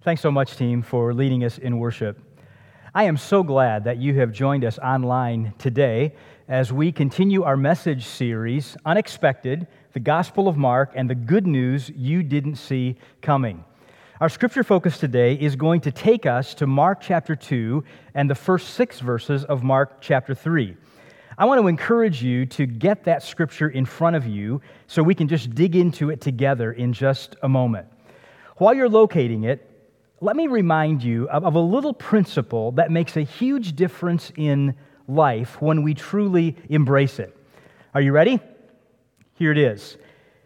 Thanks so much, team, for leading us in worship. I am so glad that you have joined us online today as we continue our message series, Unexpected, the Gospel of Mark, and the good news you didn't see coming. Our scripture focus today is going to take us to Mark chapter 2 and the first 6 verses of Mark chapter 3. I want to encourage you to get that scripture in front of you so we can just dig into it together in just a moment. While you're locating it, let me remind you of a little principle that makes a huge difference in life when we truly embrace it. Are you ready? Here it is.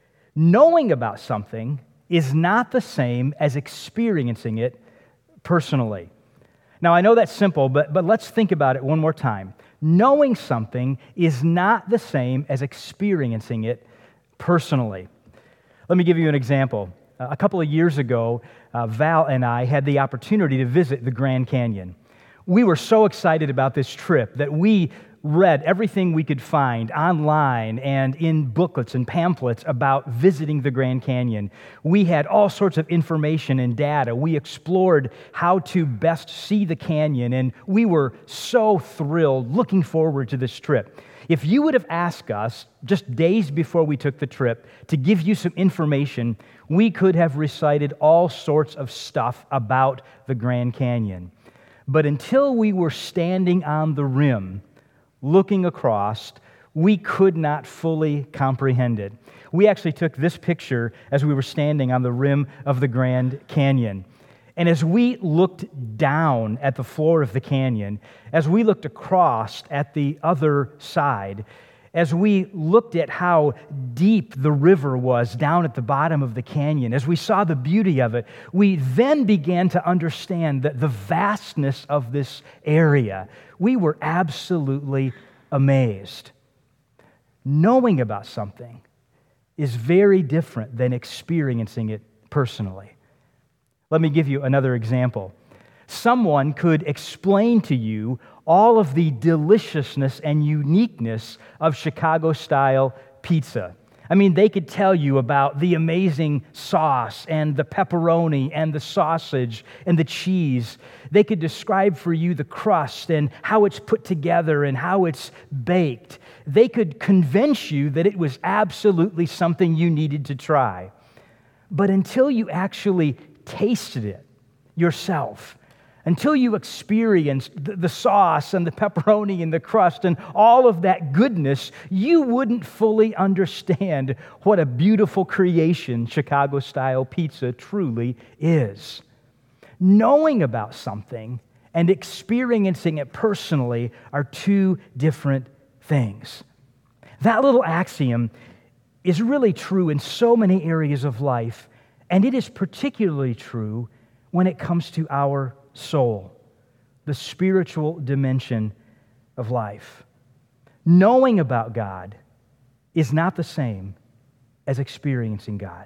Knowing about something is not the same as experiencing it personally. Now, I know that's simple, but let's think about it one more time. Knowing something is not the same as experiencing it personally. Let me give you an example. A couple of years ago, Val and I had the opportunity to visit the Grand Canyon. We were so excited about this trip that we read everything we could find online and in booklets and pamphlets about visiting the Grand Canyon. We had all sorts of information and data. We explored how to best see the canyon, and we were so thrilled, looking forward to this trip. If you would have asked us just days before we took the trip to give you some information, we could have recited all sorts of stuff about the Grand Canyon. But until we were standing on the rim, looking across, we could not fully comprehend it. We actually took this picture as we were standing on the rim of the Grand Canyon. And as we looked down at the floor of the canyon, as we looked across at the other side, as we looked at how deep the river was down at the bottom of the canyon, as we saw the beauty of it, we then began to understand that the vastness of this area. We were absolutely amazed. Knowing about something is very different than experiencing it personally. Let me give you another example. Someone could explain to you all of the deliciousness and uniqueness of Chicago-style pizza. I mean, they could tell you about the amazing sauce and the pepperoni and the sausage and the cheese. They could describe for you the crust and how it's put together and how it's baked. They could convince you that it was absolutely something you needed to try. But until you actually tasted it yourself, until you experienced the sauce and the pepperoni and the crust and all of that goodness, you wouldn't fully understand what a beautiful creation Chicago-style pizza truly is. Knowing about something and experiencing it personally are two different things. That little axiom is really true in so many areas of life, and it is particularly true when it comes to our soul, the spiritual dimension of life. Knowing about God is not the same as experiencing God.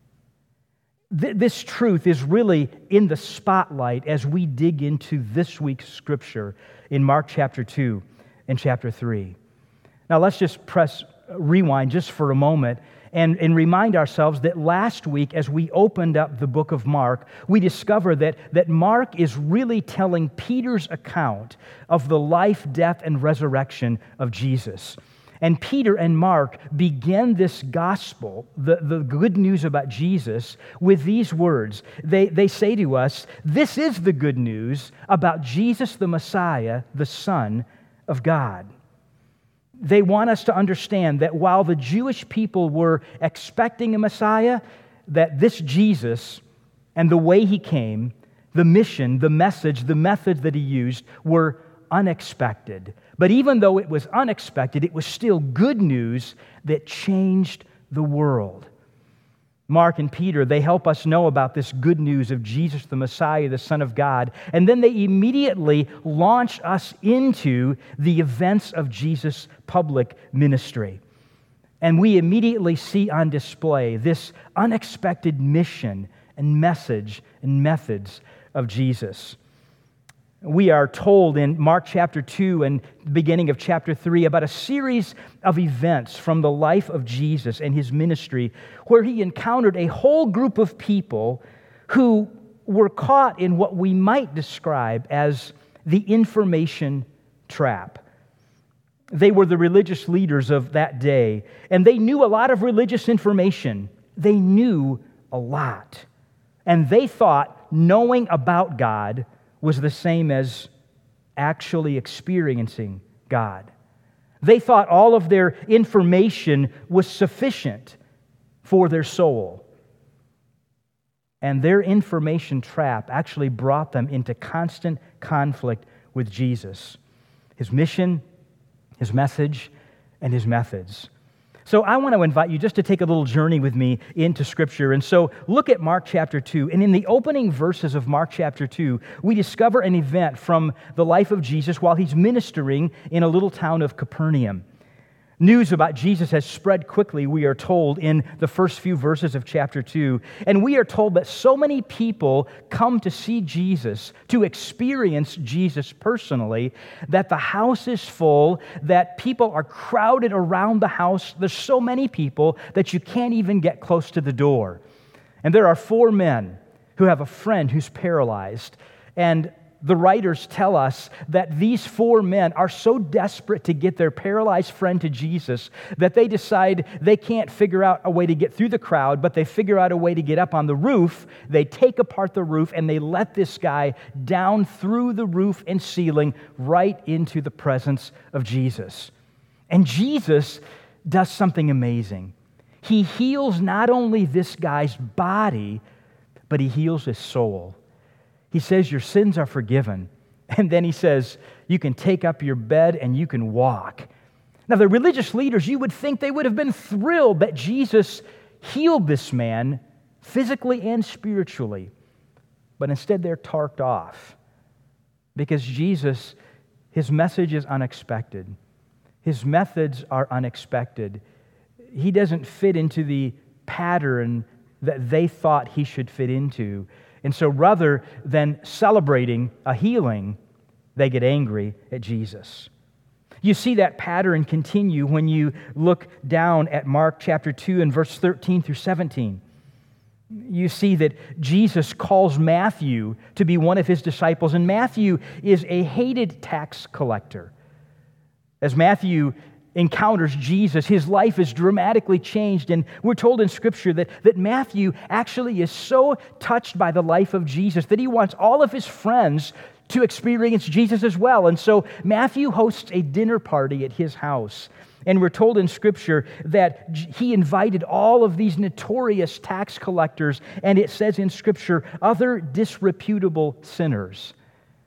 This truth is really in the spotlight as we dig into this week's scripture in Mark chapter 2 and chapter 3. Now let's just press rewind just for a moment and remind ourselves that last week, as we opened up the book of Mark, we discovered that Mark is really telling Peter's account of the life, death, and resurrection of Jesus. And Peter and Mark begin this gospel, the good news about Jesus, with these words. They say to us, this is the good news about Jesus the Messiah, the Son of God. They want us to understand that while the Jewish people were expecting a Messiah, that this Jesus and the way he came, the mission, the message, the methods that he used were unexpected. But even though it was unexpected, it was still good news that changed the world. Mark and Peter, they help us know about this good news of Jesus the Messiah, the Son of God, and then they immediately launch us into the events of Jesus' public ministry. And we immediately see on display this unexpected mission and message and methods of Jesus. We are told in Mark chapter 2 and the beginning of chapter 3 about a series of events from the life of Jesus and his ministry where he encountered a whole group of people who were caught in what we might describe as the information trap. They were the religious leaders of that day, and they knew a lot of religious information. They knew a lot. And they thought knowing about God was the same as actually experiencing God. They thought all of their information was sufficient for their soul. And their information trap actually brought them into constant conflict with Jesus, His mission, His message, and His methods. So I want to invite you just to take a little journey with me into Scripture. And so look at Mark chapter 2. And in the opening verses of Mark chapter 2, we discover an event from the life of Jesus while He's ministering in a little town of Capernaum. News about Jesus has spread quickly, we are told, in the first few verses of chapter 2. And we are told that so many people come to see Jesus, to experience Jesus personally, that the house is full, that people are crowded around the house. There's so many people that you can't even get close to the door. And there are 4 men who have a friend who's paralyzed. And the writers tell us that these 4 men are so desperate to get their paralyzed friend to Jesus that they decide they can't figure out a way to get through the crowd, but they figure out a way to get up on the roof. They take apart the roof and they let this guy down through the roof and ceiling right into the presence of Jesus. And Jesus does something amazing. He heals not only this guy's body, but He heals his soul. He says, your sins are forgiven. And then He says, you can take up your bed and you can walk. Now, the religious leaders, you would think they would have been thrilled that Jesus healed this man physically and spiritually. But instead, they're tarked off because Jesus, His message is unexpected. His methods are unexpected. He doesn't fit into the pattern that they thought He should fit into. And so rather than celebrating a healing, they get angry at Jesus. You see that pattern continue when you look down at Mark chapter 2 and verse 13 through 17. You see that Jesus calls Matthew to be one of His disciples, and Matthew is a hated tax collector. As Matthew encounters Jesus, his life is dramatically changed, and we're told in Scripture that Matthew actually is so touched by the life of Jesus that he wants all of his friends to experience Jesus as well. And so Matthew hosts a dinner party at his house, and we're told in Scripture that he invited all of these notorious tax collectors, and it says in Scripture, other disreputable sinners.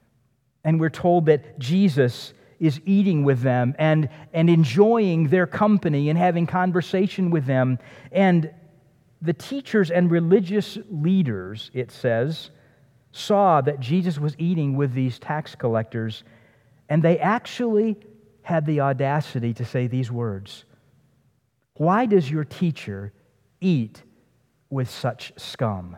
And we're told that Jesus is eating with them and enjoying their company and having conversation with them. And the teachers and religious leaders, it says, saw that Jesus was eating with these tax collectors, and they actually had the audacity to say these words, "Why does your teacher eat with such scum?"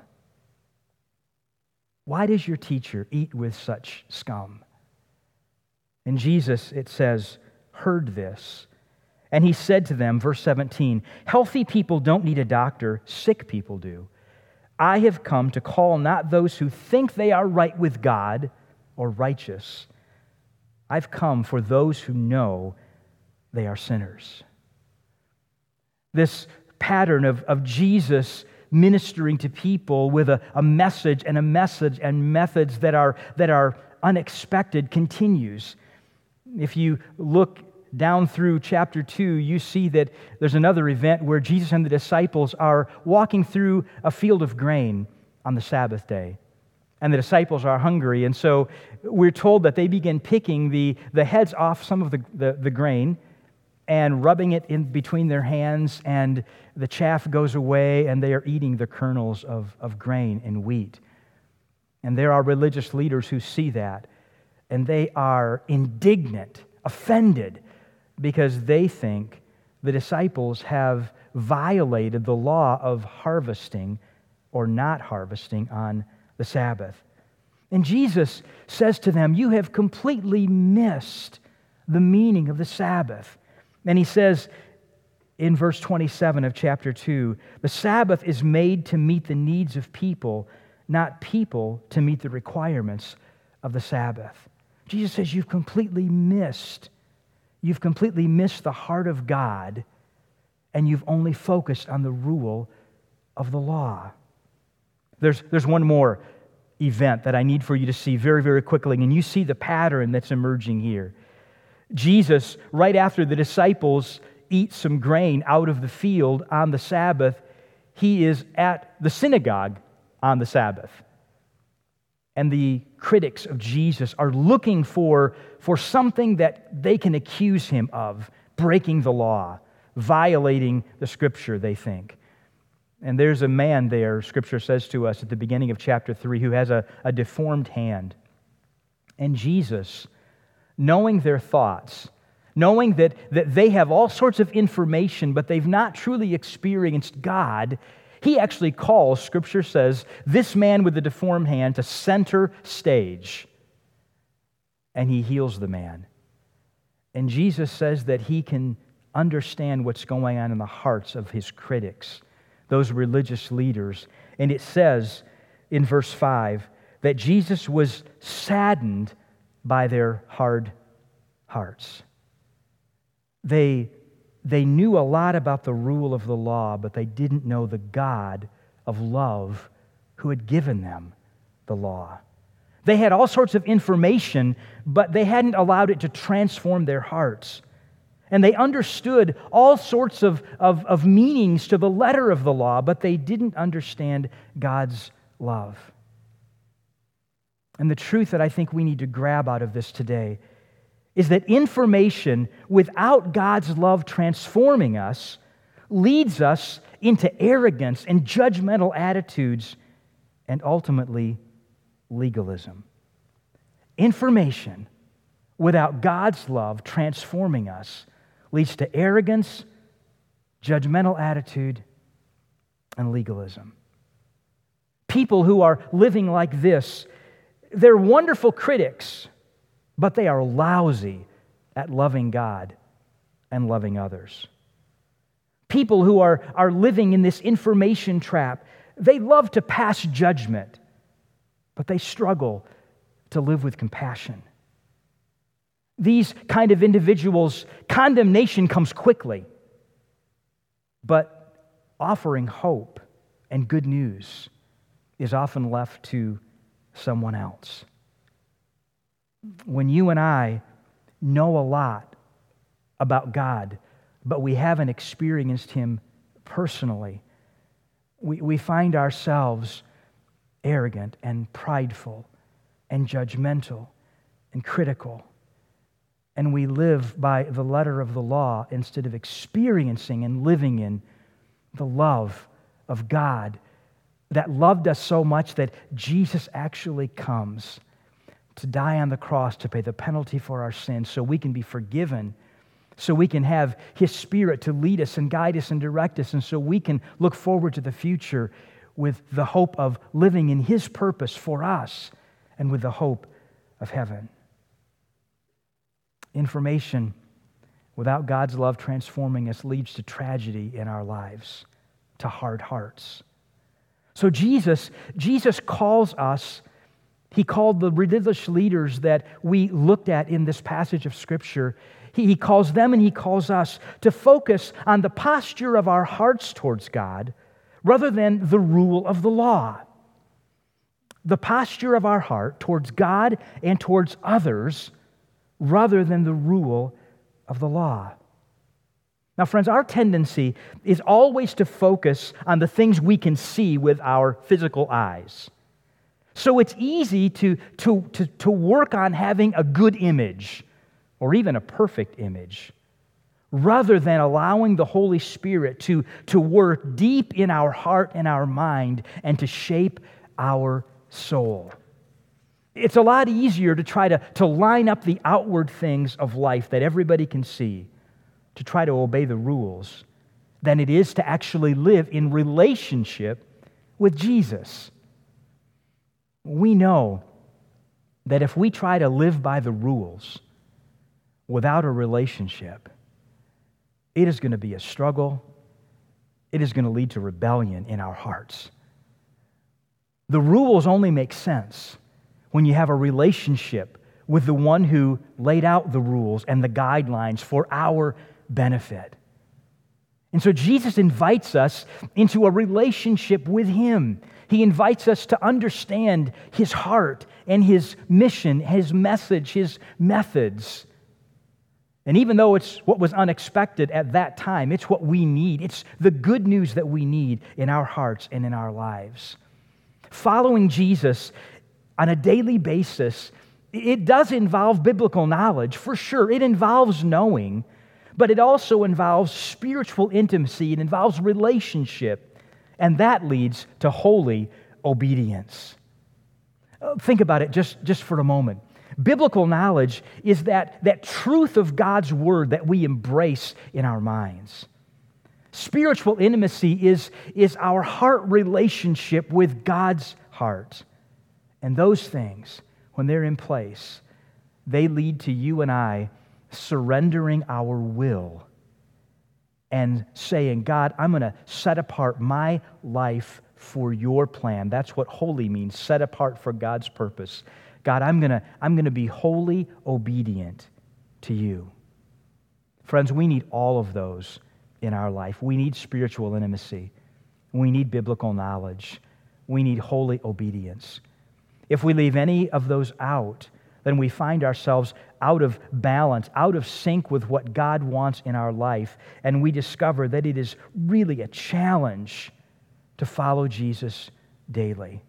Why does your teacher eat with such scum? And Jesus, it says, heard this. And He said to them, verse 17, healthy people don't need a doctor, sick people do. I have come to call not those who think they are right with God or righteous. I've come for those who know they are sinners. This pattern of Jesus ministering to people with a message and methods that are unexpected continues. If you look down through chapter 2, you see that there's another event where Jesus and the disciples are walking through a field of grain on the Sabbath day. And the disciples are hungry, and so we're told that they begin picking the heads off some of the grain and rubbing it in between their hands, and the chaff goes away, and they are eating the kernels of grain and wheat. And there are religious leaders who see that, and they are indignant, offended, because they think the disciples have violated the law of harvesting or not harvesting on the Sabbath. And Jesus says to them, you have completely missed the meaning of the Sabbath. And He says in verse 27 of chapter 2, the Sabbath is made to meet the needs of people, not people, to meet the requirements of the Sabbath. Jesus says you've completely missed the heart of God, and you've only focused on the rule of the law. There's one more event that I need for you to see very, very quickly, and you see the pattern that's emerging here. Jesus, right after the disciples eat some grain out of the field on the Sabbath, he is at the synagogue on the Sabbath. And the critics of Jesus are looking for something that they can accuse him of, breaking the law, violating the Scripture, they think. And there's a man there, Scripture says to us at the beginning of chapter 3, who has a deformed hand. And Jesus, knowing their thoughts, knowing that they have all sorts of information, but they've not truly experienced God, he actually calls, Scripture says, this man with the deformed hand to center stage. And he heals the man. And Jesus says that he can understand what's going on in the hearts of his critics, those religious leaders. And it says in verse 5 that Jesus was saddened by their hard hearts. They knew a lot about the rule of the law, but they didn't know the God of love who had given them the law. They had all sorts of information, but they hadn't allowed it to transform their hearts. And they understood all sorts of meanings to the letter of the law, but they didn't understand God's love. And the truth that I think we need to grab out of this today is that information without God's love transforming us leads us into arrogance and judgmental attitudes and ultimately legalism. Information without God's love transforming us leads to arrogance, judgmental attitude, and legalism. People who are living like this, they're wonderful critics, but they are lousy at loving God and loving others. People who are living in this information trap, they love to pass judgment, but they struggle to live with compassion. These kind of individuals, condemnation comes quickly, but offering hope and good news is often left to someone else. When you and I know a lot about God, but we haven't experienced Him personally, we find ourselves arrogant and prideful and judgmental and critical. And we live by the letter of the law instead of experiencing and living in the love of God that loved us so much that Jesus actually comes to die on the cross to pay the penalty for our sins so we can be forgiven, so we can have His Spirit to lead us and guide us and direct us, and so we can look forward to the future with the hope of living in His purpose for us and with the hope of heaven. Information without God's love transforming us leads to tragedy in our lives, to hard hearts. So Jesus calls us. He called the religious leaders that we looked at in this passage of Scripture, He calls them and He calls us to focus on the posture of our hearts towards God rather than the rule of the law. The posture of our heart towards God and towards others rather than the rule of the law. Now, friends, our tendency is always to focus on the things we can see with our physical eyes. So it's easy to work on having a good image or even a perfect image rather than allowing the Holy Spirit to work deep in our heart and our mind and to shape our soul. It's a lot easier to try to line up the outward things of life that everybody can see, to try to obey the rules, than it is to actually live in relationship with Jesus. We know that if we try to live by the rules without a relationship, it is going to be a struggle. It is going to lead to rebellion in our hearts. The rules only make sense when you have a relationship with the one who laid out the rules and the guidelines for our benefit. And so Jesus invites us into a relationship with Him. He invites us to understand His heart and His mission, His message, His methods. And even though it's what was unexpected at that time, it's what we need. It's the good news that we need in our hearts and in our lives. Following Jesus on a daily basis, it does involve biblical knowledge, for sure. It involves knowing, but it also involves spiritual intimacy. It involves relationship, and that leads to holy obedience. Think about it just for a moment. Biblical knowledge is that truth of God's Word that we embrace in our minds. Spiritual intimacy is our heart relationship with God's heart. And those things, when they're in place, they lead to you and I surrendering our will and saying, God, I'm going to set apart my life for your plan. That's what holy means, set apart for God's purpose. God, I'm going to be wholly obedient to you. Friends, we need all of those in our life. We need spiritual intimacy. We need biblical knowledge. We need holy obedience. If we leave any of those out, then we find ourselves out of balance, out of sync with what God wants in our life, and we discover that it is really a challenge to follow Jesus daily.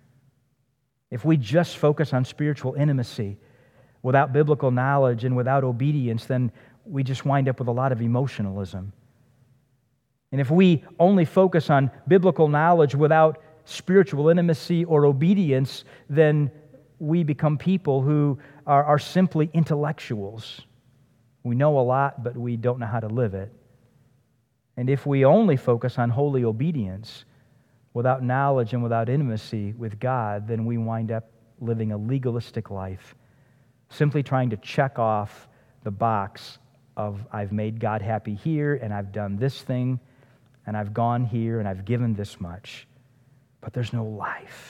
If we just focus on spiritual intimacy without biblical knowledge and without obedience, then we just wind up with a lot of emotionalism. And if we only focus on biblical knowledge without spiritual intimacy or obedience, then we become people who are simply intellectuals. We know a lot, but we don't know how to live it. And if we only focus on holy obedience without knowledge and without intimacy with God, then we wind up living a legalistic life, simply trying to check off the box of I've made God happy here, and I've done this thing, and I've gone here, and I've given this much. But there's no life.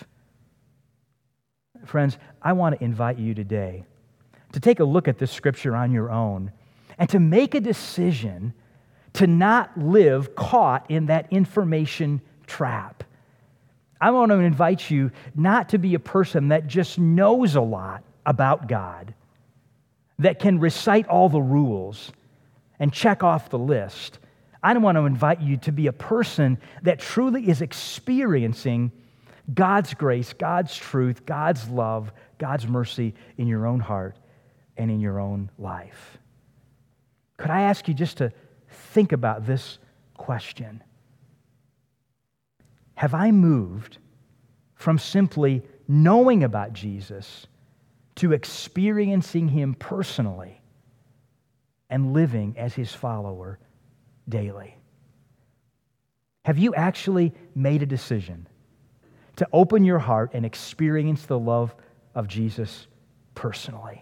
Friends, I want to invite you today to take a look at this scripture on your own and to make a decision to not live caught in that information trap. I want to invite you not to be a person that just knows a lot about God, that can recite all the rules and check off the list. I want to invite you to be a person that truly is experiencing God's grace, God's truth, God's love, God's mercy in your own heart and in your own life. Could I ask you just to think about this question? Have I moved from simply knowing about Jesus to experiencing Him personally and living as His follower daily? Have you actually made a decision to open your heart and experience the love of Jesus personally?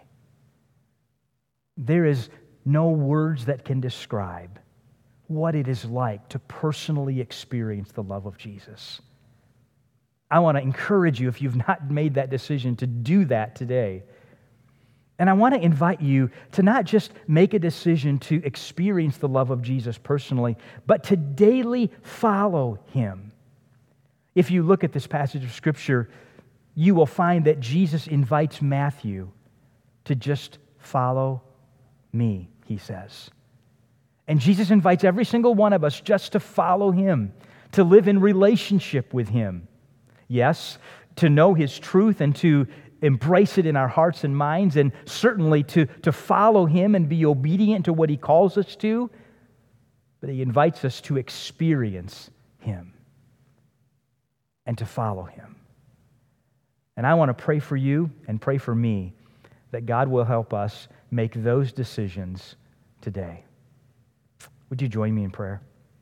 There is no words that can describe what it is like to personally experience the love of Jesus. I want to encourage you, if you've not made that decision, to do that today. And I want to invite you to not just make a decision to experience the love of Jesus personally, but to daily follow Him. If you look at this passage of Scripture, you will find that Jesus invites Matthew to just follow me, he says. And Jesus invites every single one of us just to follow Him, to live in relationship with Him. Yes, to know His truth and to embrace it in our hearts and minds, and certainly to follow Him and be obedient to what He calls us to, but He invites us to experience Him and to follow Him. And I want to pray for you and pray for me that God will help us make those decisions today. Would you join me in prayer?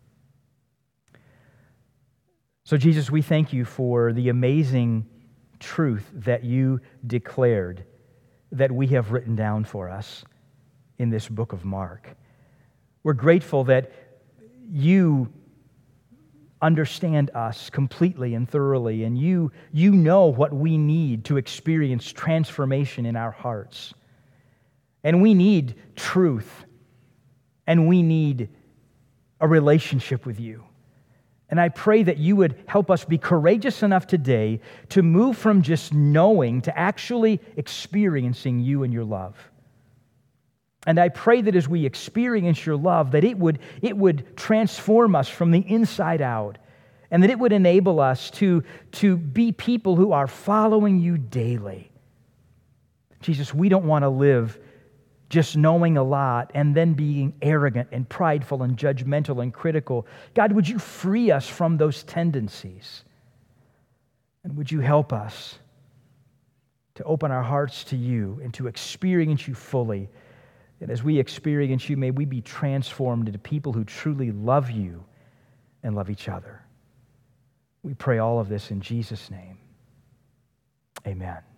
So, Jesus, we thank you for the amazing truth that you declared, that we have written down for us in this book of Mark. We're grateful that you understand us completely and thoroughly, and you know what we need to experience transformation in our hearts. And we need truth, and we need a relationship with you. And I pray that you would help us be courageous enough today to move from just knowing to actually experiencing you and your love. And I pray that as we experience your love, that it would transform us from the inside out, and that it would enable us to be people who are following you daily. Jesus, we don't want to live just knowing a lot and then being arrogant and prideful and judgmental and critical. God, would you free us from those tendencies? And would you help us to open our hearts to you and to experience you fully? And as we experience you, may we be transformed into people who truly love you and love each other. We pray all of this in Jesus' name. Amen.